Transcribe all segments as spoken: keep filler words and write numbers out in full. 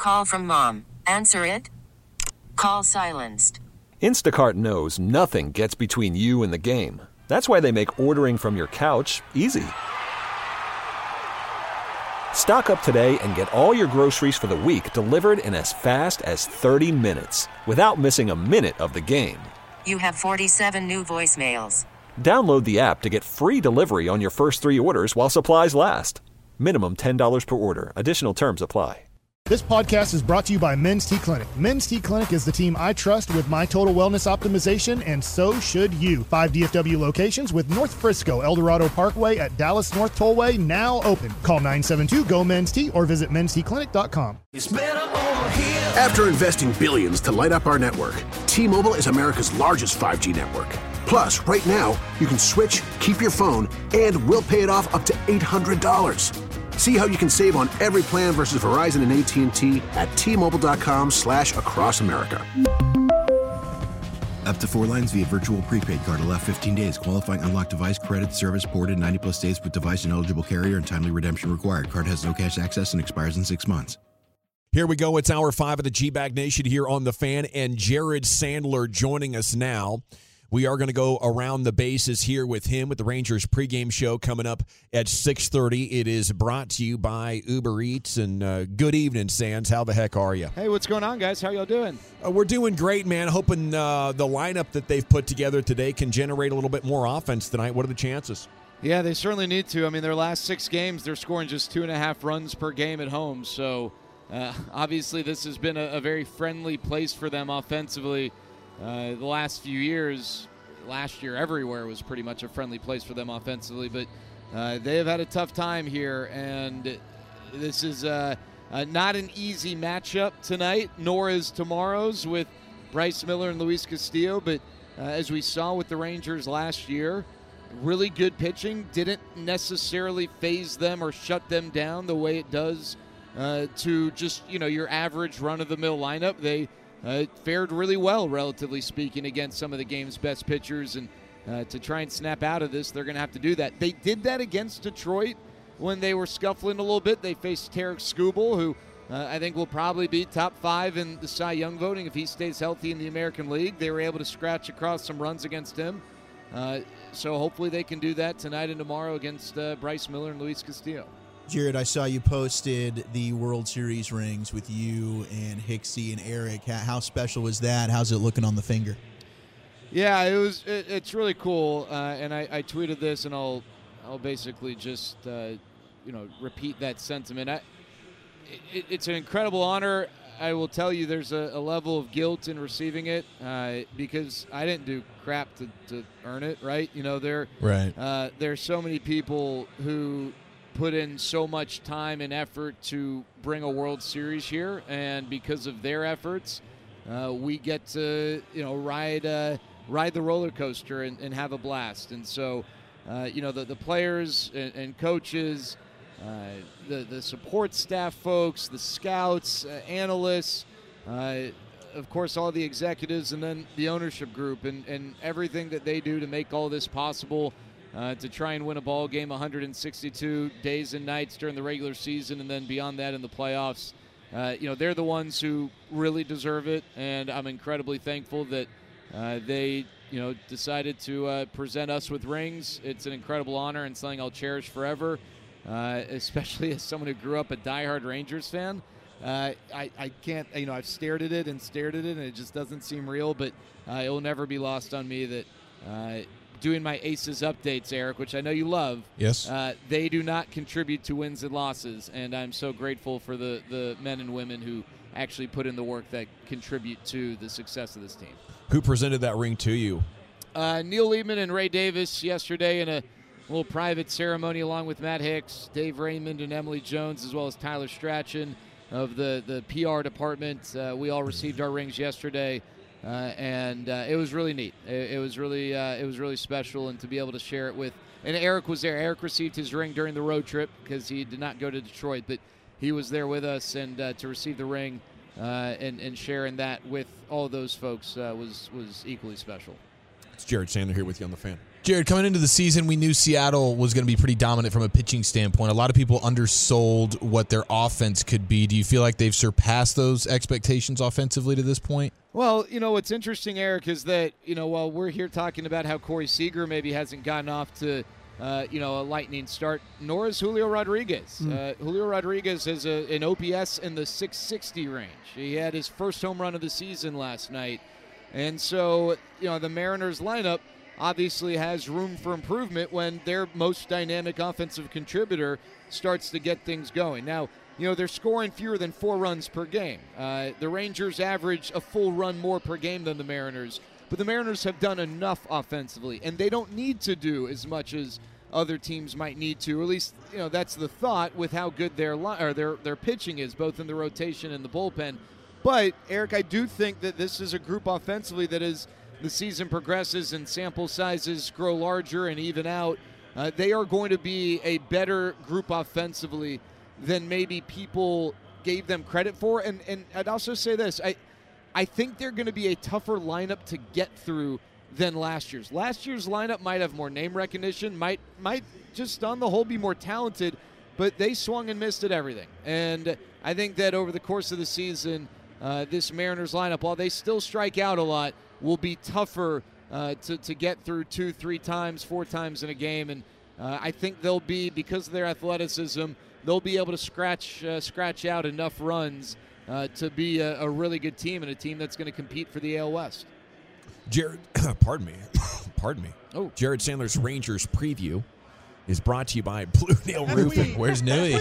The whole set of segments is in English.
Call from mom. Answer it. Call silenced. Instacart knows nothing gets between you and the game. That's why they make ordering from your couch easy. Stock up today and get all your groceries for the week delivered in as fast as thirty minutes without missing a minute of the game. You have forty-seven new voicemails. Download the app to get free delivery on your first three orders while supplies last. Minimum ten dollars per order. Additional terms apply. This podcast is brought to you by Men's T Clinic. Men's T Clinic is the team I trust with my total wellness optimization, and so should you. Five D F W locations with North Frisco, El Dorado Parkway at Dallas North Tollway now open. Call nine seven two, G O, Men's T or visit mens t clinic dot com. After investing billions to light up our network, T-Mobile is America's largest five G network. Plus, right now, you can switch, keep your phone, and we'll pay it off up to eight hundred dollars. See how you can save on every plan versus Verizon and A T and T at T-Mobile.com slash across America. Up to four lines via virtual prepaid card. Allow fifteen days. Qualifying unlocked device credit service ported ninety plus days with device and eligible carrier and timely redemption required. Card has no cash access and expires in six months. Here we go. It's hour five of the G-Bag Nation here on The Fan, and Jared Sandler joining us now. We are going to go around the bases here with him with the Rangers pregame show coming up at six thirty. It is brought to you by Uber Eats. And uh, good evening, Sands. How the heck are you? Hey, what's going on, guys? How y'all doing? Uh, we're doing great, man. Hoping uh, the lineup that they've put together today can generate a little bit more offense tonight. What are the chances? Yeah, they certainly need to. I mean, their last six games, they're scoring just two and a half runs per game at home. So, uh, obviously, this has been a, a very friendly place for them offensively. Uh, the last few years, last year everywhere was pretty much a friendly place for them offensively, but uh, they have had a tough time here, and this is uh, uh, not an easy matchup tonight, nor is tomorrow's with Bryce Miller and Luis Castillo, but uh, as we saw with the Rangers last year, really good pitching didn't necessarily phase them or shut them down the way it does uh, to just, you know, your average run-of-the-mill lineup. They Uh, fared really well, relatively speaking, against some of the game's best pitchers. And uh, to try and snap out of this, they're going to have to do that. They did that against Detroit when they were scuffling a little bit. They faced Tarek Skubal, who uh, I think will probably be top five in the Cy Young voting if he stays healthy in the American League. They were able to scratch across some runs against him. Uh, so hopefully they can do that tonight and tomorrow against uh, Bryce Miller and Luis Castillo. Jared, I saw you posted the World Series rings with you and Hicksy and Eric. How special was that? How's it looking on the finger? Yeah, it was. It, it's really cool, uh, and I, I tweeted this, and I'll, I'll basically just, uh, you know, repeat that sentiment. I, it, it's an incredible honor. I will tell you, there's a, a level of guilt in receiving it uh, because I didn't do crap to, to earn it, right? You know, there, right. Uh, there's so many people who put in so much time and effort to bring a World Series here, and because of their efforts, uh, we get to, you know, ride uh, ride the roller coaster and, and have a blast. And so, uh, you know, the, the players and, and coaches, uh, the, the support staff folks, the scouts, uh, analysts, uh, of course, all the executives, and then the ownership group, and, and everything that they do to make all this possible. Uh, to try and win a ball game one hundred sixty-two days and nights during the regular season, and then beyond that in the playoffs. Uh, you know, they're the ones who really deserve it, and I'm incredibly thankful that uh, they, you know, decided to uh, present us with rings. It's an incredible honor and something I'll cherish forever, uh, especially as someone who grew up a diehard Rangers fan. Uh, I, I can't, you know, I've stared at it and stared at it, and it just doesn't seem real, but uh, it will never be lost on me that uh, doing my Aces updates, Eric, which I know you love. Yes. Uh, they do not contribute to wins and losses, and I'm so grateful for the, the men and women who actually put in the work that contribute to the success of this team. Who presented that ring to you? Uh, Neil Liebman and Ray Davis yesterday in a little private ceremony along with Matt Hicks, Dave Raymond, and Emily Jones, as well as Tyler Strachan of the, the P R department. Uh, we all received our rings yesterday. Uh, and uh, it was really neat. It, it was really, uh, it was really special, and to be able to share it with. And Eric was there. Eric received his ring during the road trip because he did not go to Detroit, but he was there with us, and uh, to receive the ring uh, and and sharing that with all those folks uh, was was equally special. It's Jared Sandler here with you on The Fan. Jared, coming into the season, we knew Seattle was going to be pretty dominant from a pitching standpoint. A lot of people undersold what their offense could be. Do you feel like they've surpassed those expectations offensively to this point? Well, you know, what's interesting, Eric, is that, you know, while we're here talking about how Corey Seager maybe hasn't gotten off to, uh, you know, a lightning start, nor is Julio Rodriguez. Mm. Uh, Julio Rodriguez has a, an O P S in the six sixty range. He had his first home run of the season last night. And so, you know, the Mariners lineup obviously has room for improvement when their most dynamic offensive contributor starts to get things going. Now, you know, they're scoring fewer than four runs per game. Uh, the Rangers average a full run more per game than the Mariners, but the Mariners have done enough offensively, and they don't need to do as much as other teams might need to. Or at least, you know, that's the thought with how good their li- or their their pitching is, both in the rotation and the bullpen. But, Eric, I do think that this is a group offensively that is, the season progresses and sample sizes grow larger and even out, uh, they are going to be a better group offensively than maybe people gave them credit for. And and I'd also say this, I I think they're going to be a tougher lineup to get through than last year's. Last year's lineup might have more name recognition, might might just on the whole be more talented, but they swung and missed at everything. And I think that over the course of the season, uh, this Mariners lineup, while they still strike out a lot, will be tougher uh, to, to get through two, three times, four times in a game. And uh, I think they'll be, because of their athleticism, they'll be able to scratch uh, scratch out enough runs uh, to be a, a really good team and a team that's going to compete for the A L West. Jared, pardon me. pardon me. Oh, Jared Sandler's Rangers preview is brought to you by Blue Nail Roofing. Where's Nui?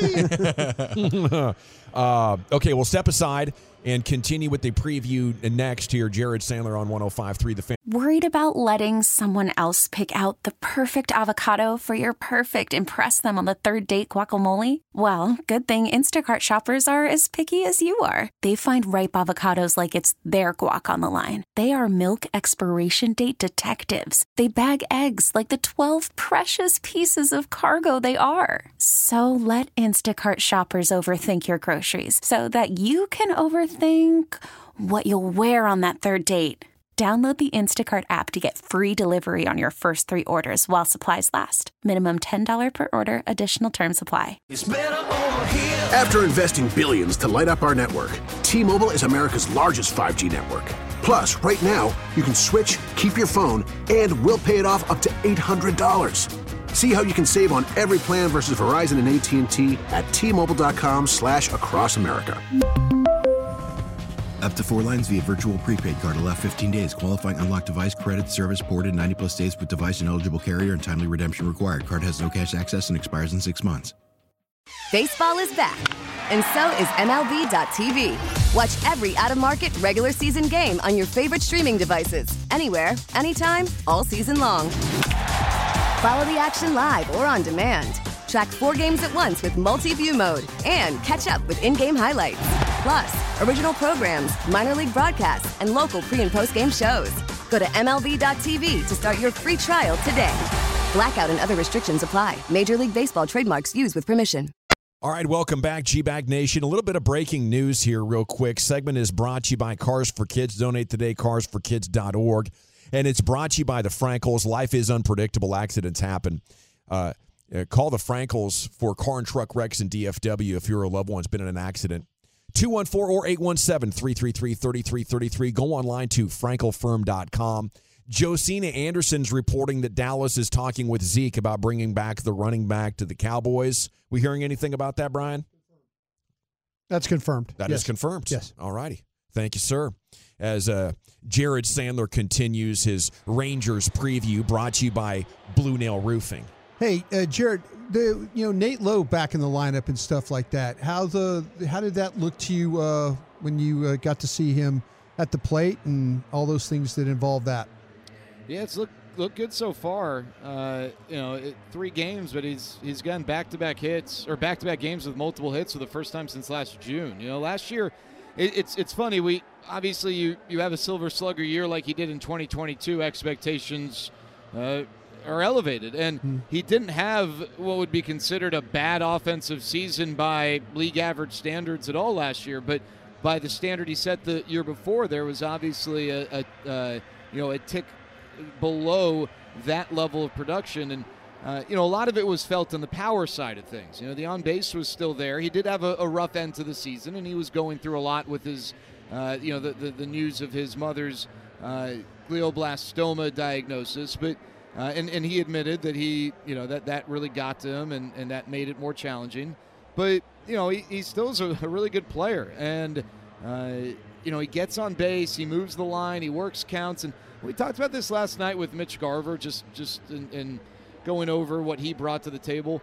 uh, okay, we'll step aside and continue with the preview next here. Jared Sandler on one oh five point three The Fan. Worried about letting someone else pick out the perfect avocado for your perfect impress them on the third date guacamole? Well, good thing Instacart shoppers are as picky as you are. They find ripe avocados like it's their guac on the line. They are milk expiration date detectives. They bag eggs like the twelve precious pieces of cargo they are. So let Instacart shoppers overthink your groceries so that you can overthink what you'll wear on that third date. Download the Instacart app to get free delivery on your first three orders while supplies last. Minimum ten dollars per order. Additional terms apply. After investing billions to light up our network, T-Mobile is America's largest five G network. Plus, right now, you can switch, keep your phone, and we'll pay it off up to eight hundred dollars. See how you can save on every plan versus Verizon and A T and T at T-Mobile.com slash across America. Up to four lines via virtual prepaid card. Allow fifteen days. Qualifying unlocked device credit. Service ported ninety plus days with device and eligible carrier and timely redemption required. Card has no cash access and expires in six months. Baseball is back, and so is M L B dot T V. Watch every out-of-market regular season game on your favorite streaming devices. Anywhere, anytime, all season long. Follow the action live or on demand. Track four games at once with multi-view mode and catch up with in-game highlights. Plus, original programs, minor league broadcasts, and local pre- and post-game shows. Go to M L B dot T V to start your free trial today. Blackout and other restrictions apply. Major League Baseball trademarks used with permission. All right, welcome back, G-Bag Nation. A little bit of breaking news here real quick. Segment is brought to you by Cars for Kids. Donate today, cars for kids dot org. And it's brought to you by the Frankels. Life is unpredictable. Accidents happen. Uh, uh, call the Frankels for car and truck wrecks in D F W if your loved one's been in an accident. two one four or eight one seven, three three three, three three three three. Go online to frankel firm dot com. Josina Anderson's reporting that Dallas is talking with Zeke about bringing back the running back to the Cowboys. We hearing anything about that, Brian? That's confirmed. That yes. is confirmed. Yes. All righty. Thank you, sir. As uh, Jared Sandler continues his Rangers preview, brought to you by Blue Nail Roofing. Hey, uh, Jared, the you know Nate Lowe back in the lineup and stuff like that. How the how did that look to you uh, when you uh, got to see him at the plate and all those things that involve that? Yeah, it's looked look good so far. Uh, you know, it, three games, but he's he's gotten back-to-back hits or back-to-back games with multiple hits for the first time since last June. You know, last year, it, it's it's funny. We obviously you you have a Silver Slugger year like he did in twenty twenty-two. Expectations uh, are elevated, and mm. he didn't have what would be considered a bad offensive season by league average standards at all last year. But by the standard he set the year before, there was obviously a, a uh, you know a tick below that level of production. And, uh, you know, a lot of it was felt on the power side of things. You know, the on-base was still there. He did have a, a rough end to the season, and he was going through a lot with his, uh, you know, the, the, the news of his mother's uh, glioblastoma diagnosis. But uh, and, and he admitted that he, you know, that, that really got to him, and, and that made it more challenging. But, you know, he, he still is a, a really good player. And, uh, you know, he gets on base, he moves the line, he works counts. And we talked about this last night with Mitch Garver, just, just in, in going over what he brought to the table.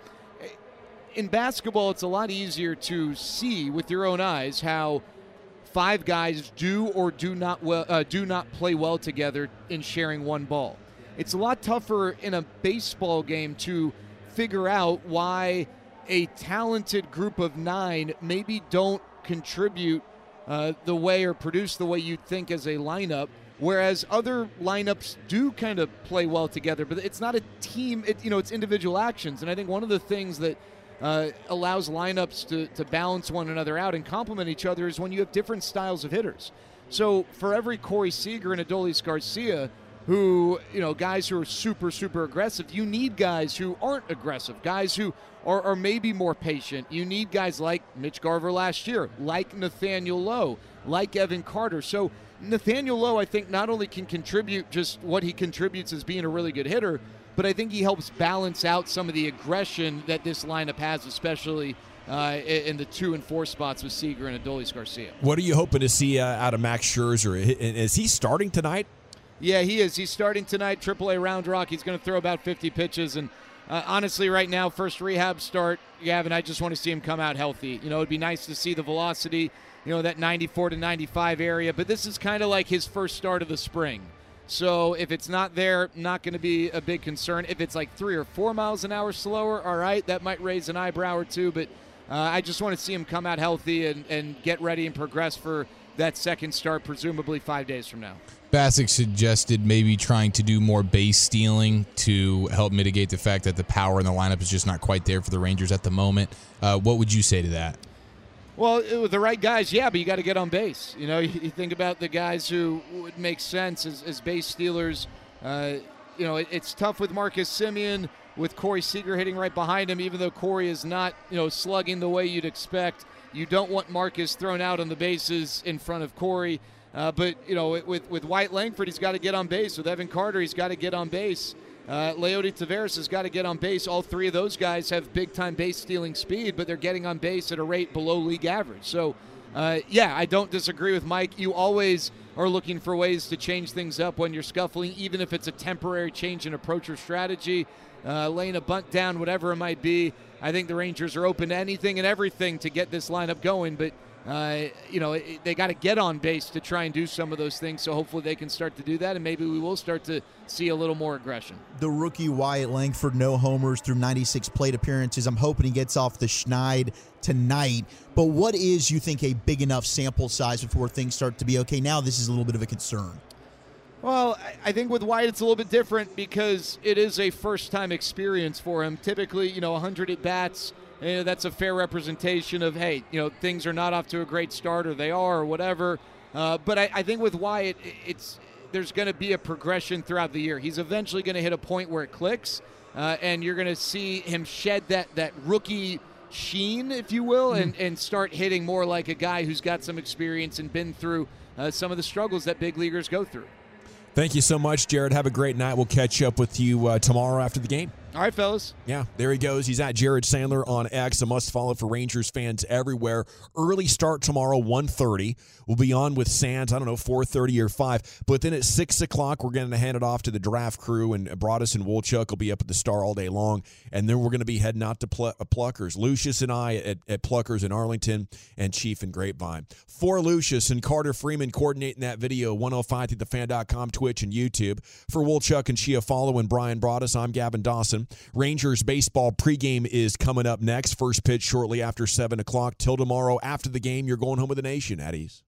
In basketball, it's a lot easier to see with your own eyes how five guys do or do not well, uh, do not play well together in sharing one ball. It's a lot tougher in a baseball game to figure out why a talented group of nine maybe don't contribute uh, the way or produce the way you'd think as a lineup, whereas other lineups do kind of play well together. But it's not a team, it, you know, it's individual actions. And I think one of the things that uh, allows lineups to, to balance one another out and complement each other is when you have different styles of hitters. So for every Corey Seager and Adolis Garcia, who, you know, guys who are super, super aggressive, you need guys who aren't aggressive, guys who are, are maybe more patient. You need guys like Mitch Garver last year, like Nathaniel Lowe, like Evan Carter. So Nathaniel Lowe, I think, not only can contribute just what he contributes as being a really good hitter, but I think he helps balance out some of the aggression that this lineup has, especially uh, in the two and four spots with Seager and Adolis Garcia. What are you hoping to see uh, out of Max Scherzer? Is he starting tonight? Yeah, he is. He's starting tonight, triple A Round Rock. He's going to throw about fifty pitches. And uh, honestly, right now, first rehab start, Gavin, I just want to see him come out healthy. You know, it'd be nice to see the velocity, you know, that ninety-four to ninety-five area. But this is kind of like his first start of the spring. So if it's not there, not going to be a big concern. If it's like three or four miles an hour slower, all right, that might raise an eyebrow or two. But uh, I just want to see him come out healthy and, and get ready and progress for that second start, presumably five days from now. Bassick suggested maybe trying to do more base stealing to help mitigate the fact that the power in the lineup is just not quite there for the Rangers at the moment. Uh, what would you say to that? Well, with the right guys, yeah, but you got to get on base. You know, you, you think about the guys who would make sense as, as base stealers. Uh, you know, it, it's tough with Marcus Semien, with Corey Seager hitting right behind him, even though Corey is not, you know, slugging the way you'd expect. You don't want Marcus thrown out on the bases in front of Corey. Uh, but, you know, with, with Wyatt Langford, he's got to get on base. With Evan Carter, he's got to get on base. Uh, Leody Taveras has got to get on base. All three of those guys have big-time base-stealing speed, but they're getting on base at a rate below league average. So, uh, yeah, I don't disagree with Mike. You always are looking for ways to change things up when you're scuffling, even if it's a temporary change in approach or strategy, uh, laying a bunt down, whatever it might be. I think the Rangers are open to anything and everything to get this lineup going, but Uh, you know, it, they got to get on base to try and do some of those things, so hopefully they can start to do that, and maybe we will start to see a little more aggression. The rookie Wyatt Langford, no homers through ninety-six plate appearances. I'm hoping he gets off the schneid tonight. But what is, you think, a big enough sample size before things start to be, okay, now this is a little bit of a concern? Well, I think with Wyatt it's a little bit different because it is a first-time experience for him. Typically, you know, one hundred at-bats, you know, that's a fair representation of, hey, you know, things are not off to a great start, or they are, or whatever. Uh, but I, I think with Wyatt, it's there's going to be a progression throughout the year. He's eventually going to hit a point where it clicks, uh, and you're going to see him shed that that rookie sheen, if you will, mm. and, and start hitting more like a guy who's got some experience and been through uh, some of the struggles that big leaguers go through. Thank you so much, Jared. Have a great night. We'll catch up with you uh, tomorrow after the game. All right, fellas. Yeah, there he goes. He's at Jared Sandler on X, a must-follow for Rangers fans everywhere. Early start tomorrow, one thirty. We'll be on with Sands, I don't know, four thirty or five. But then at six o'clock, we're going to hand it off to the draft crew, and Broadus and Wolchuk will be up at the Star all day long. And then we're going to be heading out to Pl- Pluckers. Lucius and I at, at Pluckers in Arlington, and Chief and Grapevine. For Lucius and Carter Freeman coordinating that video, one oh five through the fan dot com, Twitch, and YouTube. For Wolchuk and Chiafalo and Brian Broadus, I'm Gavin Dawson. Rangers baseball pregame is coming up next. First pitch shortly after seven o'clock. Till tomorrow after the game, you're going home with the nation, Eddies.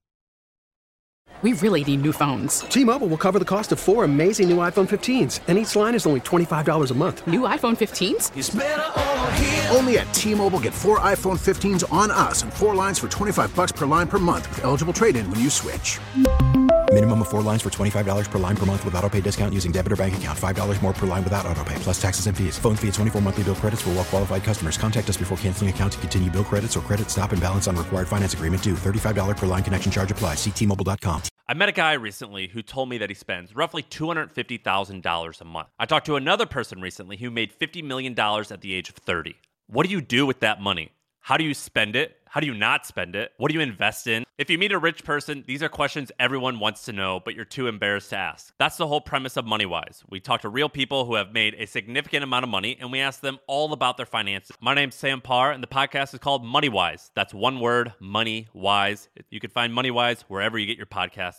We really need new phones. T-Mobile will cover the cost of four amazing new iPhone fifteens, and each line is only twenty-five dollars a month. New iPhone fifteens? It's better over here. Only at T-Mobile, get four iPhone fifteens on us and four lines for twenty-five dollars per line per month with eligible trade-in when you switch. Minimum of four lines for twenty-five dollars per line per month with autopay discount using debit or bank account. five dollars more per line without autopay, plus taxes and fees. Phone fee at twenty-four monthly bill credits for well qualified customers. Contact us before canceling account to continue bill credits or credit stop and balance on required finance agreement due. thirty-five dollars per line connection charge applies. See T Mobile dot com. I met a guy recently who told me that he spends roughly two hundred fifty thousand dollars a month. I talked to another person recently who made fifty million dollars at the age of thirty. What do you do with that money? How do you spend it? How do you not spend it? What do you invest in? If you meet a rich person, these are questions everyone wants to know, but you're too embarrassed to ask. That's the whole premise of MoneyWise. We talk to real people who have made a significant amount of money, and we ask them all about their finances. My name's Sam Parr, and the podcast is called MoneyWise. That's one word, MoneyWise. You can find MoneyWise wherever you get your podcasts.